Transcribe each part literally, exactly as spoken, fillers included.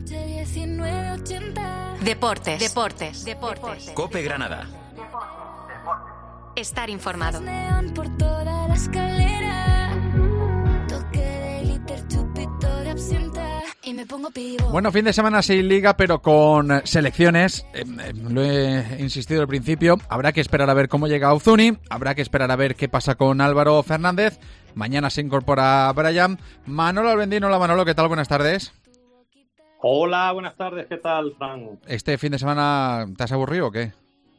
Deportes, deportes, deportes. COPE Granada. Estar informado. Bueno, fin de semana sin liga, pero con selecciones. Eh, eh, lo he insistido al principio. Habrá que esperar a ver cómo llega Uzuni. Habrá que esperar a ver qué pasa con Álvaro Fernández. Mañana se incorpora Bryan. Manolo Albendino, hola Manolo, ¿qué tal? Buenas tardes. Hola, buenas tardes, ¿qué tal, Fran? ¿Este fin de semana te has aburrido o qué?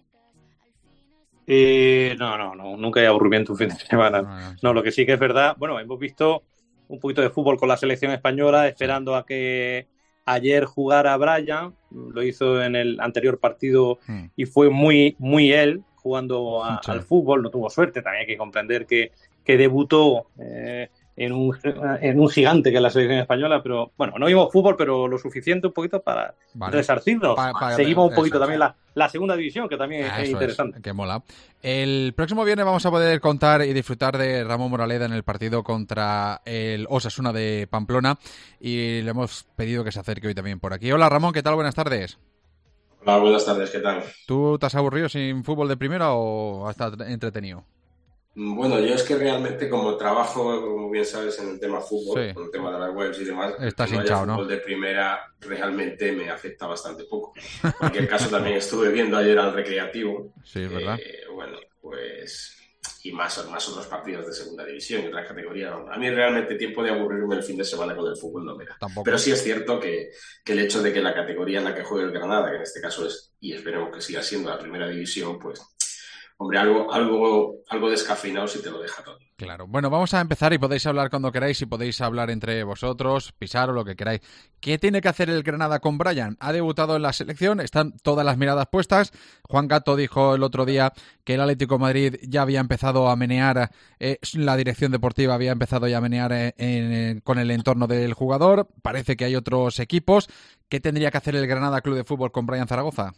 Eh, no, no, no, nunca hay aburrimiento un fin de semana. No, no, sí. No, lo que sí que es verdad, bueno, hemos visto un poquito de fútbol con la selección española, esperando a que ayer jugara Bryan, lo hizo en el anterior partido Hmm. y fue muy, muy él jugando a- Sí. al fútbol, no tuvo suerte, también hay que comprender que, que debutó eh, en, un, en un gigante que es la selección española, pero bueno, no vimos fútbol, pero lo suficiente un poquito para Vale. resarcirnos. Pa- pa- Seguimos un eso poquito es. también la, la segunda división, que también Ah, es eso interesante. es, que mola. El próximo viernes vamos a poder contar y disfrutar de Ramón Moraleda en el partido contra el Osasuna de Pamplona y le hemos pedido que se acerque hoy también por aquí. Hola Ramón, ¿qué tal? Buenas tardes. Hola, buenas tardes, ¿qué tal? ¿Tú te has aburrido sin fútbol de primera o has estado entretenido? Bueno, yo es que realmente como trabajo, como bien sabes, en el tema fútbol, Sí. con el tema de las webs y demás, Estás que no haya hinchado, ¿no? fútbol de primera realmente me afecta bastante poco. En cualquier caso, también estuve viendo ayer al Recreativo. Sí, es verdad. Eh, bueno, pues... Y más, más otros partidos de segunda división y otras categorías. A mí realmente tiempo de aburrirme el fin de semana con el fútbol no me da. Tampoco. Pero sí es cierto que, que el hecho de que la categoría en la que juegue el Granada, que en este caso es, y esperemos que siga siendo la primera división, pues, hombre, algo, algo, algo descafeinado si te lo deja todo. Claro. Bueno, vamos a empezar y podéis hablar cuando queráis y podéis hablar entre vosotros, pisar o lo que queráis. ¿Qué tiene que hacer el Granada con Bryan? Ha debutado en la selección, están todas las miradas puestas. Juan Gato dijo el otro día que el Atlético de Madrid ya había empezado a menear, eh, la dirección deportiva había empezado ya a menear eh, en, con el entorno del jugador. Parece que hay otros equipos. ¿Qué tendría que hacer el Granada Club de Fútbol con Bryan Zaragoza?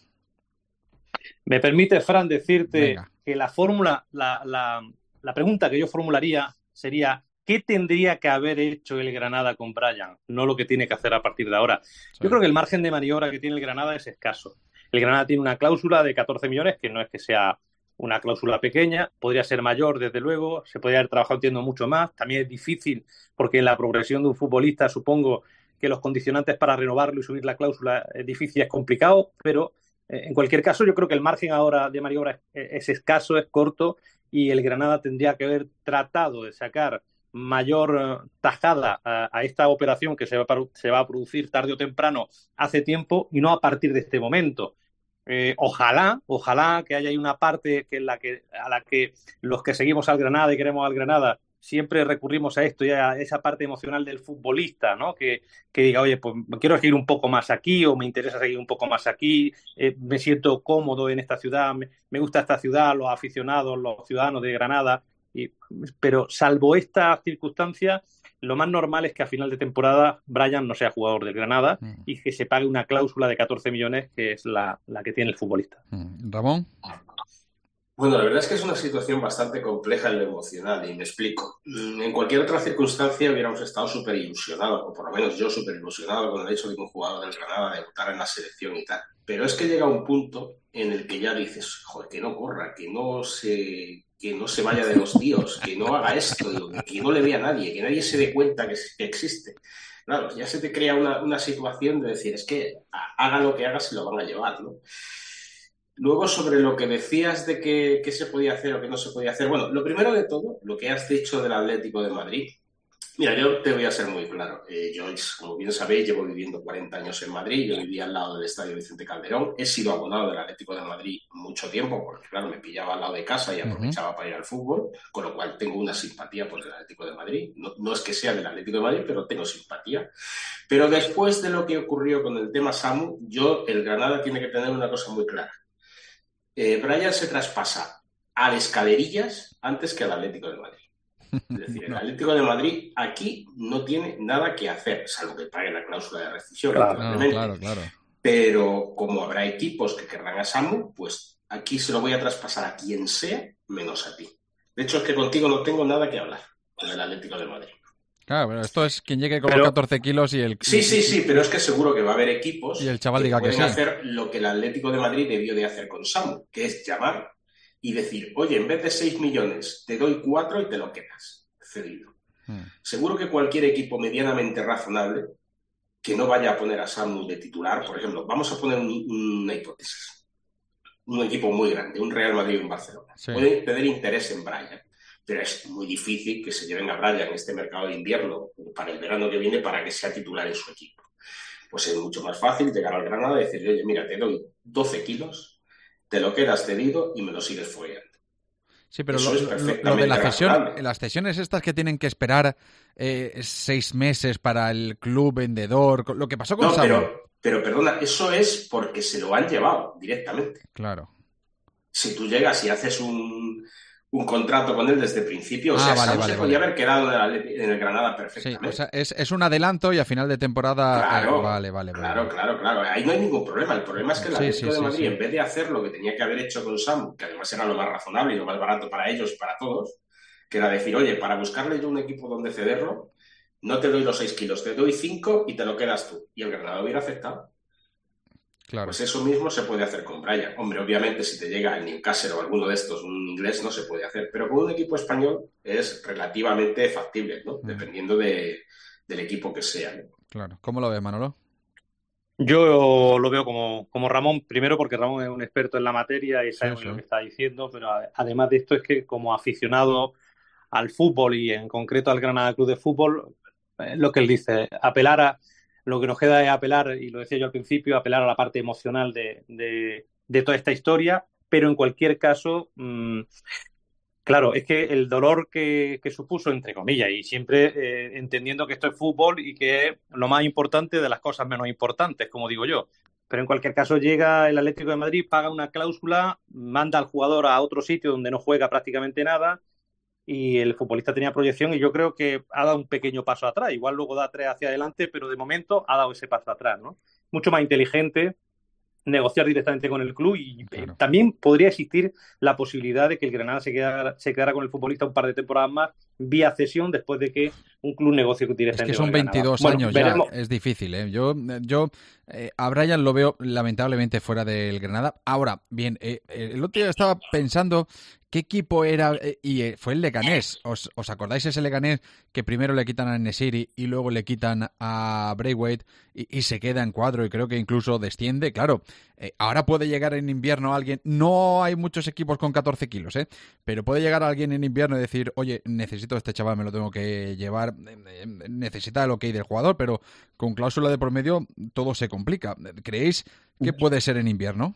Me permite, Fran, decirte Venga. que la fórmula, la, la, la pregunta que yo formularía sería: ¿qué tendría que haber hecho el Granada con Bryan? No lo que tiene que hacer a partir de ahora. Sí. Yo creo que el margen de maniobra que tiene el Granada es escaso. El Granada tiene una cláusula de catorce millones, que no es que sea una cláusula pequeña, podría ser mayor, desde luego, se podría haber trabajado, entiendo, mucho más. También es difícil, porque en la progresión de un futbolista supongo que los condicionantes para renovarlo y subir la cláusula es difícil, es complicado, pero eh, en cualquier caso yo creo que el margen ahora de maniobra es, es escaso, es corto, y el Granada tendría que haber tratado de sacar mayor uh, tajada a, a esta operación que se va, a, se va a producir tarde o temprano hace tiempo, y no a partir de este momento. Eh, ojalá, ojalá que haya ahí una parte que en la que, a la que los que seguimos al Granada y queremos al Granada siempre recurrimos a esto y a esa parte emocional del futbolista, ¿no? Que, que diga, oye, pues quiero seguir un poco más aquí, o me interesa seguir un poco más aquí, eh, me siento cómodo en esta ciudad, me, me gusta esta ciudad, los aficionados, los ciudadanos de Granada. Y, pero salvo esta circunstancia, lo más normal es que a final de temporada Bryan no sea jugador del Granada Mm. y que se pague una cláusula de catorce millones, que es la, la que tiene el futbolista. Mm. Ramón. Bueno, la verdad es que es una situación bastante compleja en lo emocional, y me explico. En cualquier otra circunstancia hubiéramos estado súper ilusionados, o por lo menos yo súper ilusionado con el hecho de que un jugador del Granada debutara en la selección y tal. Pero es que llega un punto en el que ya dices, joder, que no corra, que no se, que no se vaya de los tíos, que no haga esto, que no le vea a nadie, que nadie se dé cuenta que, que existe. Claro, ya se te crea una, una situación de decir, es que haga lo que haga, se lo van a llevar, ¿no? Luego, sobre lo que decías de que, que se podía hacer o que no se podía hacer, bueno, lo primero de todo, lo que has dicho del Atlético de Madrid, mira, yo te voy a ser muy claro. Eh, yo, como bien sabéis, llevo viviendo cuarenta años en Madrid, yo vivía al lado del Estadio Vicente Calderón, he sido abonado del Atlético de Madrid mucho tiempo, porque claro, me pillaba al lado de casa y aprovechaba uh-huh. para ir al fútbol, con lo cual tengo una simpatía por el Atlético de Madrid. No, no es que sea del Atlético de Madrid, pero tengo simpatía. Pero después de lo que ocurrió con el tema Samu, yo, el Granada tiene que tener una cosa muy clara. Eh, Bryan se traspasa al Escalerillas antes que al Atlético de Madrid. Es decir, el Atlético de Madrid aquí no tiene nada que hacer, salvo que pague la cláusula de rescisión. Claro, no, claro, claro. Pero como habrá equipos que querrán a Samu, pues aquí se lo voy a traspasar a quien sea, menos a ti. De hecho, es que contigo no tengo nada que hablar con el Atlético de Madrid. Claro, pero esto es quien llegue con Pero- los catorce kilos y el... Sí, sí, sí, pero es que seguro que va a haber equipos Y el chaval que diga que pueden sí. hacer lo que el Atlético de Madrid debió de hacer con Samu, que es llamar y decir, oye, en vez de seis millones, te doy cuatro y te lo quedas cedido. Hmm. Seguro que cualquier equipo medianamente razonable que no vaya a poner a Samu de titular, por ejemplo, vamos a poner un- una hipótesis, un equipo muy grande, un Real Madrid y un Barcelona, Sí. puede tener interés en Brian, pero es muy difícil que se lleven a Brian en este mercado de invierno para el verano que viene para que sea titular en su equipo. Pues es mucho más fácil llegar al Granada y decirle, oye, mira, te doy doce kilos, te lo quedas cedido y me lo sigues follando. Sí, pero Eso lo, es lo- lo perfectamente de la cesión, razonable. las cesiones estas que tienen que esperar eh, seis meses para el club vendedor, con- lo que pasó con No, Samu. pero, pero perdona, eso es porque se lo han llevado directamente. Claro. Si tú llegas y haces un, un contrato con él desde el principio, o Ah, sea, vale, Samu vale, se podía vale. haber quedado en el, Atleti- en el Granada Sí, perfectamente. o sea, es, es un adelanto y a final de temporada... eh, Claro, vale, vale, vale. claro, vale. claro, claro. Ahí no hay ningún problema. El problema es que el Sí, Atlético sí, de sí, Madrid, sí. en vez de hacer lo que tenía que haber hecho con Samu, que además era lo más razonable y lo más barato para ellos y para todos, que era decir, oye, para buscarle yo un equipo donde cederlo, no te doy los seis kilos, te doy cinco y te lo quedas tú. Y el Granada hubiera aceptado. Claro. Pues eso mismo se puede hacer con Brian. Hombre, obviamente si te llega el Newcastle o alguno de estos, un inglés, no se puede hacer. Pero con un equipo español es relativamente factible, ¿no? Mm. Dependiendo de, del equipo que sea, ¿no? Claro. ¿Cómo lo ves, Manolo? Yo lo veo como, como Ramón, primero porque Ramón es un experto en la materia y sabe Sí, muy sí. bien lo que está diciendo, pero a- además de esto es que como aficionado al fútbol y en concreto al Granada Club de Fútbol, eh, lo que él dice, apelar a, lo que nos queda es apelar, y lo decía yo al principio, apelar a la parte emocional de, de, de toda esta historia, pero en cualquier caso, mmm, claro, es que el dolor que, que supuso, entre comillas, y siempre eh, entendiendo que esto es fútbol y que es lo más importante de las cosas menos importantes, como digo yo. Pero en cualquier caso llega el Atlético de Madrid, paga una cláusula, manda al jugador a otro sitio donde no juega prácticamente nada y el futbolista tenía proyección y yo creo que ha dado un pequeño paso atrás. Igual luego da tres hacia adelante, pero de momento ha dado ese paso atrás, ¿no? Mucho más inteligente negociar directamente con el club y Claro. eh, también podría existir la posibilidad de que el Granada se quedara, se quedara con el futbolista un par de temporadas más vía cesión después de que un club negocie Es directamente que con son el Granada. veintidós Bueno, años veremos. ya, es difícil, ¿eh? Yo, yo eh, a Brian lo veo lamentablemente fuera del Granada. Ahora, bien, eh, el otro día estaba pensando qué equipo era, eh, y eh, fue el Leganés. ¿Os, ¿Os acordáis ese Leganés que primero le quitan a Nesiri y luego le quitan a Braithwaite y, y se queda en cuadro y creo que incluso desciende? Claro, eh, ahora puede llegar en invierno alguien, no hay muchos equipos con catorce kilos, ¿eh? Pero puede llegar alguien en invierno y decir, oye, necesito a este chaval, me lo tengo que llevar, necesita el ok del jugador, pero con cláusula de por medio todo se complica. ¿Creéis que puede ser en invierno?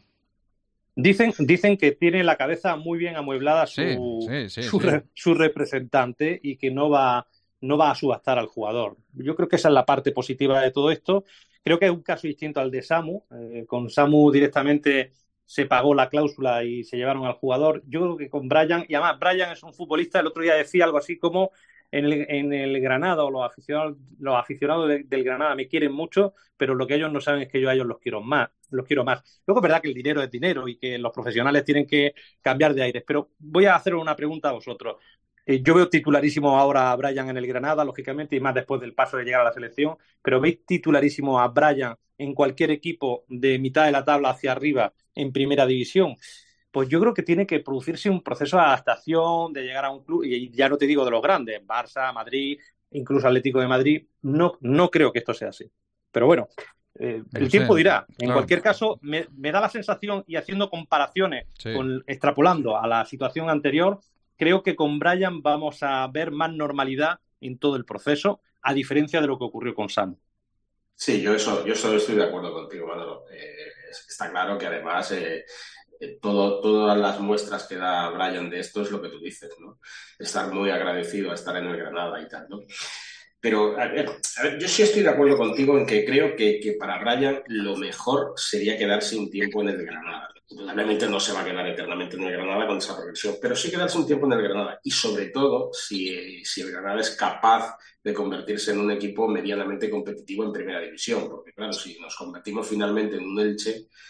Dicen, dicen que tiene la cabeza muy bien amueblada su, Sí, sí, sí, su, sí. re- su representante y que no va, no va a subastar al jugador. Yo creo que esa es la parte positiva de todo esto. Creo que es un caso distinto al de Samu. Eh, con Samu directamente se pagó la cláusula y se llevaron al jugador. Yo creo que con Brian, y además Brian es un futbolista, el otro día decía algo así como en el, en el Granada o los aficionados, los aficionados de, del Granada me quieren mucho, pero lo que ellos no saben es que yo a ellos los quiero más, los quiero más. Luego es verdad que el dinero es dinero y que los profesionales tienen que cambiar de aires, pero voy a hacer una pregunta a vosotros. Eh, yo veo titularísimo ahora a Brian en el Granada, lógicamente, y más después del paso de llegar a la selección, pero ¿veis titularísimo a Brian en cualquier equipo de mitad de la tabla hacia arriba en primera división? Pues yo creo que tiene que producirse un proceso de adaptación, de llegar a un club, y ya no te digo de los grandes, Barça, Madrid, incluso Atlético de Madrid, no, no creo que esto sea así. Pero bueno, eh, No el sé, tiempo dirá. En claro. cualquier caso, me, me da la sensación, y haciendo comparaciones, Sí. con, extrapolando a la situación anterior, creo que con Brian vamos a ver más normalidad en todo el proceso, a diferencia de lo que ocurrió con Sam. Sí, yo eso, yo solo estoy de acuerdo contigo, Manolo. Eh, está claro que además eh, eh, todo, todas las muestras que da Brian de esto es lo que tú dices, ¿no? Estar muy agradecido a estar en el Granada y tal, ¿no? Pero, a ver, a ver, yo sí estoy de acuerdo contigo en que creo que, que para Brian lo mejor sería quedarse un tiempo en el Granada. Indudablemente no se va a quedar eternamente en el Granada con esa progresión, pero sí quedarse un tiempo en el Granada. Y sobre todo, si, si el Granada es capaz de convertirse en un equipo medianamente competitivo en primera división. Porque claro, si nos convertimos finalmente en un Elche,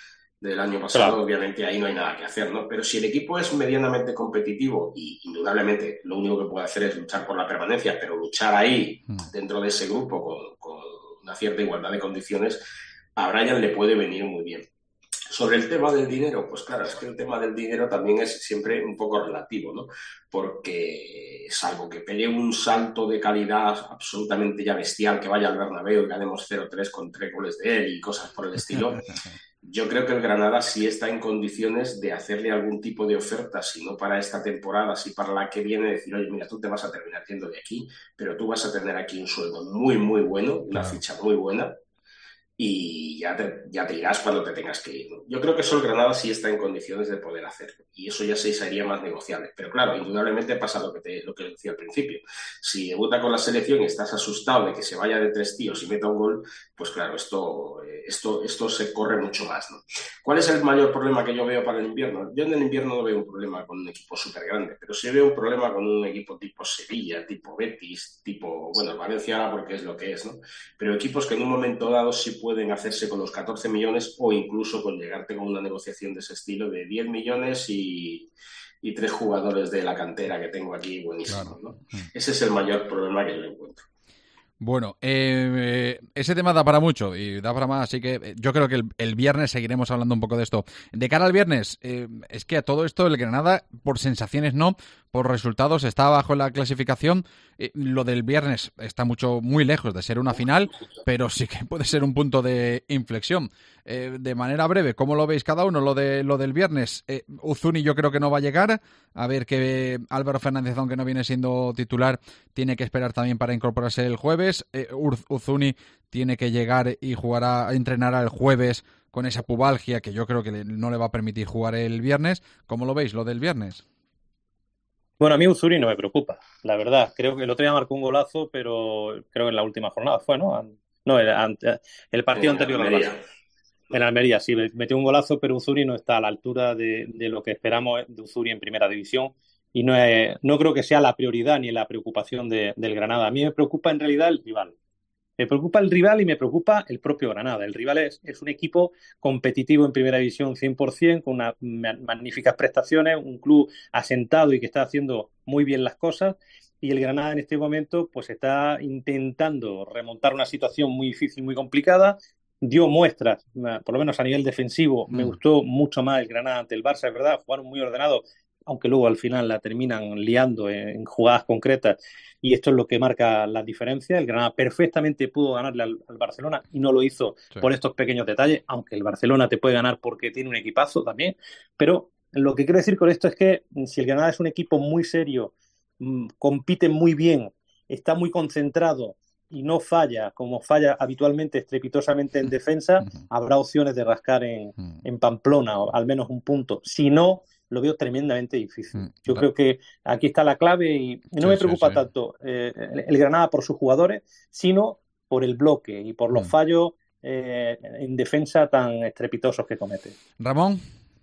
del año pasado, claro. Obviamente ahí no hay nada que hacer, ¿no? Pero si el equipo es medianamente competitivo y indudablemente lo único que puede hacer es luchar por la permanencia, pero luchar ahí, dentro de ese grupo, con, con una cierta igualdad de condiciones, a Bryan le puede venir muy bien. Sobre el tema del dinero, pues claro, es que el tema del dinero también es siempre un poco relativo, ¿no? Porque salvo que pegue un salto de calidad absolutamente ya bestial, que vaya al Bernabéu y ganemos cero tres con tres goles de él y cosas por el estilo, yo creo que el Granada sí está en condiciones de hacerle algún tipo de oferta, si no para esta temporada, si para la que viene, decir, oye, mira, tú te vas a terminar yendo de aquí, pero tú vas a tener aquí un sueldo muy, muy bueno, una Claro. ficha muy buena, y ya te, ya te irás cuando te tengas que ir, ¿no? Yo creo que eso el Granada sí está en condiciones de poder hacerlo, y eso ya se sería más negociable. Pero claro, indudablemente pasa lo que, te, lo que decía al principio. Si debuta con la selección y estás asustado de que se vaya de tres tíos y meta un gol, pues claro, esto, esto, esto se corre mucho más, ¿no? ¿Cuál es el mayor problema que yo veo para el invierno? Yo en el invierno no veo un problema con un equipo súper grande, pero sí veo un problema con un equipo tipo Sevilla, tipo Betis, tipo, bueno, Valencia ahora porque es lo que es, ¿no? Pero equipos que en un momento dado sí pueden hacerse con los catorce millones o incluso con llegarte con una negociación de ese estilo de diez millones y, y tres jugadores de la cantera que tengo aquí buenísimos, ¿no? Ese es el mayor problema que yo encuentro. Bueno, eh, ese tema da para mucho y da para más, así que yo creo que el, el viernes seguiremos hablando un poco de esto. De cara al viernes, eh, es que a todo esto el Granada, por sensaciones no, por resultados está abajo en la clasificación. Eh, lo del viernes está mucho muy lejos de ser una final, pero sí que puede ser un punto de inflexión. Eh, de manera breve, ¿cómo lo veis cada uno? Lo de lo del viernes, eh, Uzuni yo creo que no va a llegar. A ver que Álvaro Fernández, aunque no viene siendo titular, tiene que esperar también para incorporarse el jueves. Eh, Uzuni tiene que llegar y jugará, entrenará el jueves con esa pubalgia que yo creo que le, no le va a permitir jugar el viernes. ¿Cómo lo veis, lo del viernes? Bueno, a mí Uzuni no me preocupa, la verdad. Creo que el otro día marcó un golazo, pero creo que en la última jornada fue, ¿no? No, el, el partido en anterior al Almería. Barça. En Almería, sí, metió un golazo, pero Uzuni no está a la altura de, de lo que esperamos de Uzuni en primera división y no, es, no creo que sea la prioridad ni la preocupación de, del Granada. A mí me preocupa en realidad el rival. Me preocupa el rival y me preocupa el propio Granada. El rival es, es un equipo competitivo en primera división cien por ciento, con unas magníficas prestaciones, un club asentado y que está haciendo muy bien las cosas. Y el Granada en este momento pues está intentando remontar una situación muy difícil, muy complicada. Dio muestras, por lo menos a nivel defensivo, me gustó mucho más el Granada ante el Barça, es verdad, jugaron muy ordenados, aunque luego al final la terminan liando en jugadas concretas, y esto es lo que marca la diferencia. El Granada perfectamente pudo ganarle al, al Barcelona y no lo hizo sí. por estos pequeños detalles, aunque el Barcelona te puede ganar porque tiene un equipazo también, pero lo que quiero decir con esto es que si el Granada es un equipo muy serio, compite muy bien, está muy concentrado y no falla, como falla habitualmente estrepitosamente en defensa, uh-huh. habrá opciones de rascar en, uh-huh. en Pamplona, o al menos un punto. Si no, lo veo tremendamente difícil. Uh-huh. Yo creo que aquí está la clave y no sí, me preocupa sí, sí. tanto eh, el Granada por sus jugadores, sino por el bloque y por los uh-huh. fallos eh, en defensa tan estrepitosos que comete. Ramón.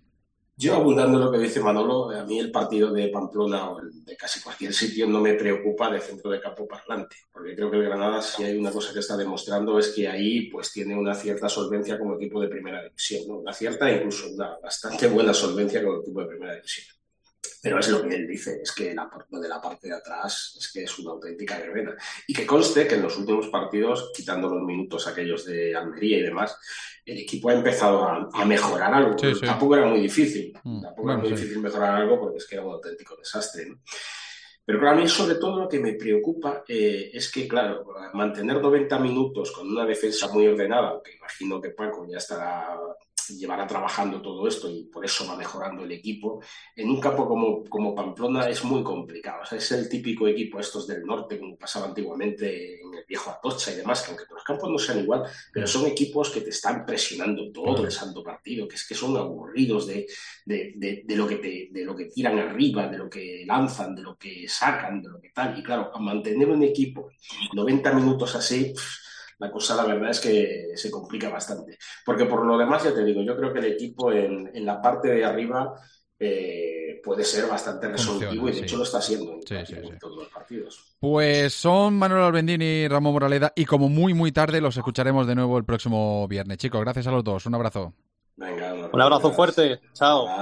Yo, abundando lo que dice Manolo, a mí el partido de Pamplona o el de casi cualquier sitio no me preocupa de centro de campo parlante, porque creo que el Granada, si hay una cosa que está demostrando, es que ahí pues tiene una cierta solvencia como equipo de primera división, ¿no? Una cierta e incluso una bastante buena solvencia como equipo de primera división. Pero es lo que él dice, es que la, lo de la parte de atrás es que es una auténtica verbena. Y que conste que en los últimos partidos, quitando los minutos aquellos de Almería y demás, el equipo ha empezado a, a mejorar algo. Sí, sí. Tampoco era muy difícil, mm, tampoco bueno, era muy sí. difícil mejorar algo porque es que era un auténtico desastre, ¿no? Pero claro, a mí sobre todo lo que me preocupa eh, es que, claro, mantener noventa minutos con una defensa muy ordenada, aunque imagino que Paco ya estará... llevará trabajando todo esto y por eso va mejorando el equipo, en un campo como, como Pamplona es muy complicado. O sea, es el típico equipo estos del norte, como pasaba antiguamente en el viejo Atocha y demás, que aunque los campos no sean igual, pero son equipos que te están presionando todo el santo partido, que es que son aburridos de, de, de, de, lo que te, de lo que tiran arriba, de lo que lanzan, de lo que sacan, de lo que tal. Y claro, a mantener un equipo noventa minutos así... la cosa la verdad es que se complica bastante. Porque por lo demás, ya te digo, yo creo que el equipo en, en la parte de arriba eh, puede ser bastante resolutivo Funciona, y de sí. hecho lo está siendo en, sí, sí, en sí. todos los partidos. Pues son Manuel Albendini y Ramón Moraleda y como muy muy tarde los escucharemos de nuevo el próximo viernes. Chicos, gracias a los dos. Un abrazo. Venga, un abrazo fuerte. Chao.